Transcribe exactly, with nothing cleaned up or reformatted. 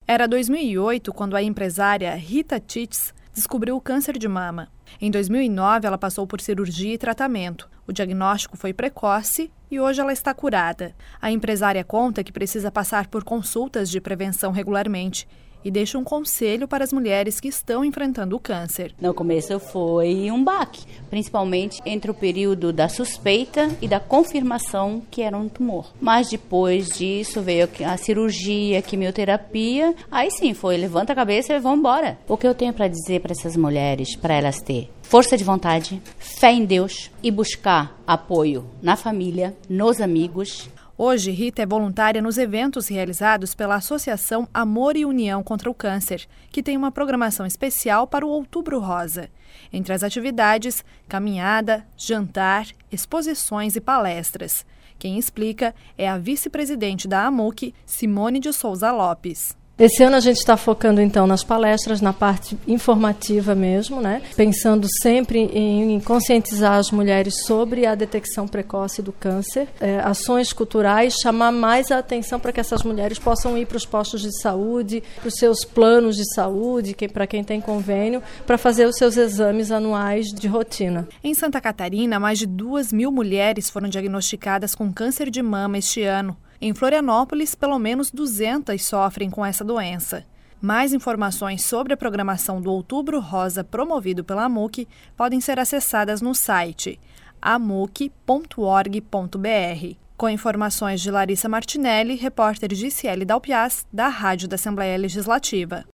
Era dois mil e oito quando a empresária Rita Tits descobriu o câncer de mama. Em dois mil e nove, ela passou por cirurgia e tratamento. O diagnóstico foi precoce e hoje ela está curada. A empresária conta que precisa passar por consultas de prevenção regularmente e deixa um conselho para as mulheres que estão enfrentando o câncer. No começo foi um baque, principalmente entre o período da suspeita e da confirmação que era um tumor. Mas depois disso veio a cirurgia, a quimioterapia, aí sim foi, levanta a cabeça e vamos embora. O que eu tenho para dizer para essas mulheres, para elas ter força de vontade, fé em Deus e buscar apoio na família, nos amigos. Hoje, Rita é voluntária nos eventos realizados pela Associação Amor e União contra o Câncer, que tem uma programação especial para o Outubro Rosa. Entre as atividades, caminhada, jantar, exposições e palestras. Quem explica é a vice-presidente da AMUC, Simone de Souza Lopes. Esse ano a gente está focando, então, nas palestras, na parte informativa mesmo, né? Pensando sempre em conscientizar as mulheres sobre a detecção precoce do câncer, é, ações culturais, chamar mais a atenção para que essas mulheres possam ir para os postos de saúde, para os seus planos de saúde, que, para quem tem convênio, para fazer os seus exames anuais de rotina. Em Santa Catarina, mais de duas mil mulheres foram diagnosticadas com câncer de mama este ano. Em Florianópolis, pelo menos duzentas sofrem com essa doença. Mais informações sobre a programação do Outubro Rosa promovido pela AMUC podem ser acessadas no site amuc ponto org ponto br. Com informações de Larissa Martinelli, repórter Giciele Dalpiaz, da Rádio da Assembleia Legislativa.